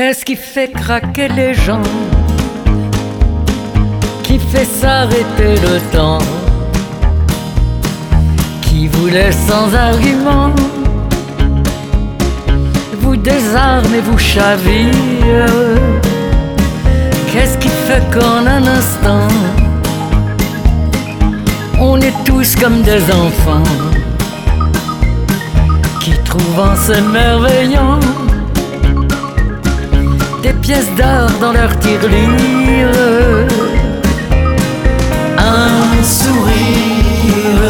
Qu'est-ce qui fait craquer les gens? Qui fait s'arrêter le temps? Qui vous laisse sans argument? Vous désarme et vous chavire. Qu'est-ce qui fait qu'en un instant on est tous comme des enfants qui trouvent en s'émerveillant des pièces d'art dans leur tirelire. Un sourire,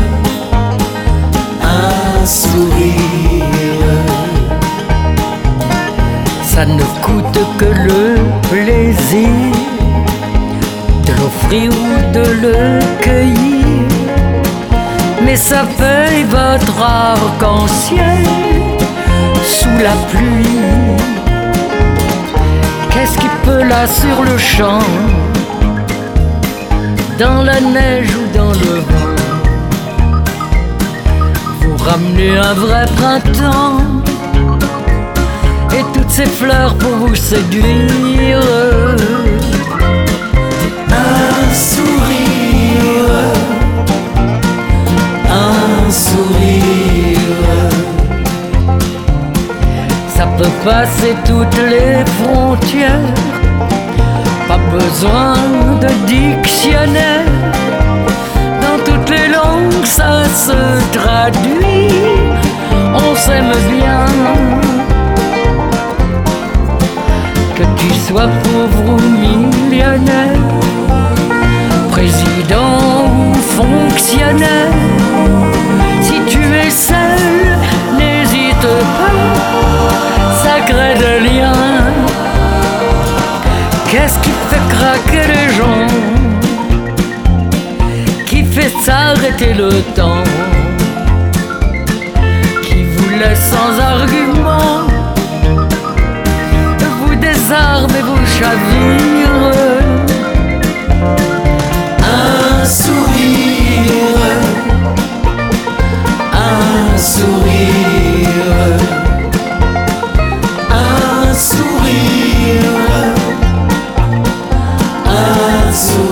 un sourire, ça ne coûte que le plaisir de l'offrir ou de le cueillir, mais ça paye votre arc-en-ciel sous la pluie. Qu'est-ce qui peut là sur le champ, dans la neige ou dans le vent, vous ramener un vrai printemps et toutes ces fleurs pour vous séduire? Un sourire, un sourire, ça peut passer toutes les frontières. Pas besoin de dictionnaire, dans toutes les langues ça se traduit. On s'aime bien, que tu sois pauvre ou millionnaire, président ou fonctionnaire. Si tu es seul, n'hésite pas, ça crée des liens. Qu'est-ce qui fait craquer les gens? Qui fait s'arrêter le temps? Qui vous laisse sans argument, vous désarme et vous chavire? Un sourire, un sourire, un sourire, un sourire.